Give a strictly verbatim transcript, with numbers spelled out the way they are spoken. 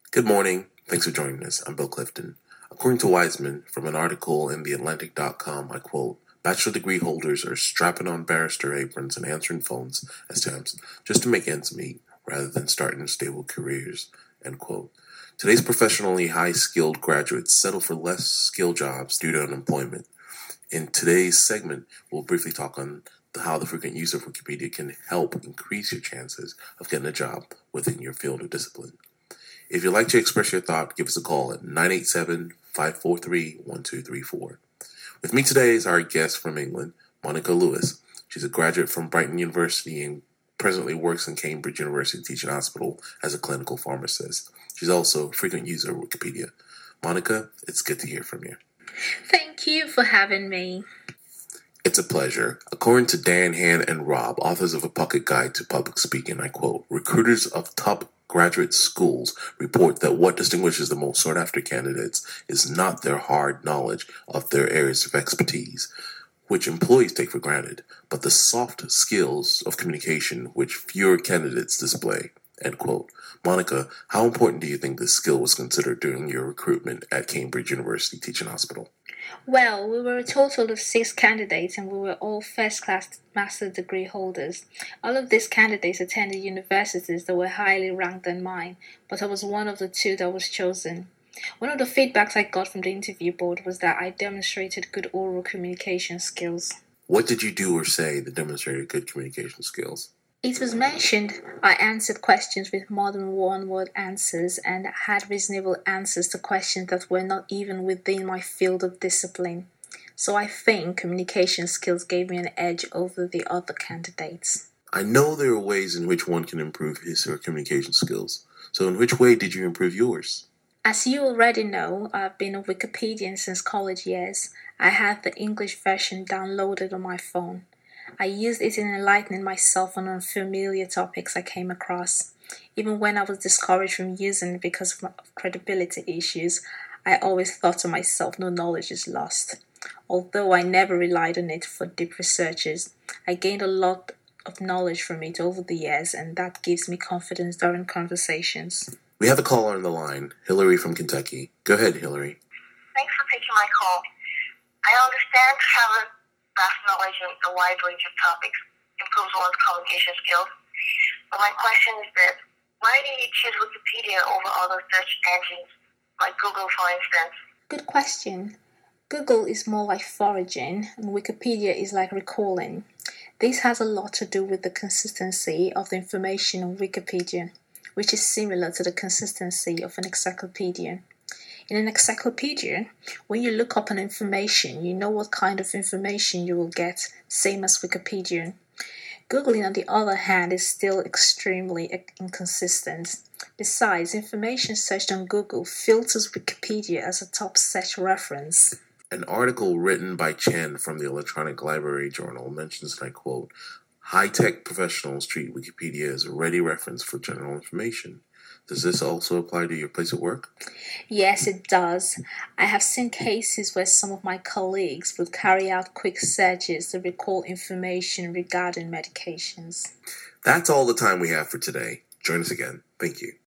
Good morning. Thanks for joining us. I'm Bill Clifton. According to Wiseman, from an article in the Atlantic dot com, I quote, "Bachelor degree holders are strapping on barrister aprons and answering phones as temps just to make ends meet rather than starting stable careers," end quote. Today's professionally high-skilled graduates settle for less skilled jobs due to unemployment. In today's segment, we'll briefly talk on how the frequent use of Wikipedia can help increase your chances of getting a job within your field of discipline. If you'd like to express your thought, give us a call at nine eight seven, five four three, one two three four. With me today is our guest from England, Monica Lewis. She's a graduate from Brighton University and presently works in Cambridge University Teaching Hospital as a clinical pharmacist. She's also a frequent user of Wikipedia. Monica, it's good to hear from you. Thank you for having me. It's a pleasure. According to Dan, Han, and Rob, authors of A Pocket Guide to Public Speaking, I quote, "Recruiters of top graduate schools report that what distinguishes the most sought-after candidates is not their hard knowledge of their areas of expertise, which employees take for granted, but the soft skills of communication which fewer candidates display," end quote. Monica, how important do you think this skill was considered during your recruitment at Cambridge University Teaching Hospital? Well, we were a total of six candidates and we were all first-class master's degree holders. All of these candidates attended universities that were highly ranked than mine, but I was one of the two that was chosen. One of the feedbacks I got from the interview board was that I demonstrated good oral communication skills. What did you do or say that demonstrated good communication skills? It was mentioned I answered questions with more than one-word answers and had reasonable answers to questions that were not even within my field of discipline. So I think communication skills gave me an edge over the other candidates. I know there are ways in which one can improve his or her communication skills. So in which way did you improve yours? As you already know, I've been a Wikipedian since college years. I have the English version downloaded on my phone. I used it in enlightening myself on unfamiliar topics I came across. Even when I was discouraged from using it because of credibility issues, I always thought to myself, no knowledge is lost. Although I never relied on it for deep researches, I gained a lot of knowledge from it over the years, and that gives me confidence during conversations. We have a caller on the line, Hillary from Kentucky. Go ahead, Hillary. Thanks for taking my call. I understand having vast knowledge in a wide range of topics improves one's communication skills. But my question is this: why do you choose Wikipedia over other search engines, like Google, for instance? Good question. Google is more like foraging, and Wikipedia is like recalling. This has a lot to do with the consistency of the information on Wikipedia, which is similar to the consistency of an encyclopedia. In an encyclopedia, when you look up an information, you know what kind of information you will get, same as Wikipedia. Googling, on the other hand, is still extremely inconsistent. Besides, information searched on Google filters Wikipedia as a top search reference. An article written by Chen from the Electronic Library Journal mentions, and I quote, "High-tech professionals treat Wikipedia as a ready reference for general information." Does this also apply to your place of work? Yes, it does. I have seen cases where some of my colleagues would carry out quick searches to recall information regarding medications. That's all the time we have for today. Join us again. Thank you.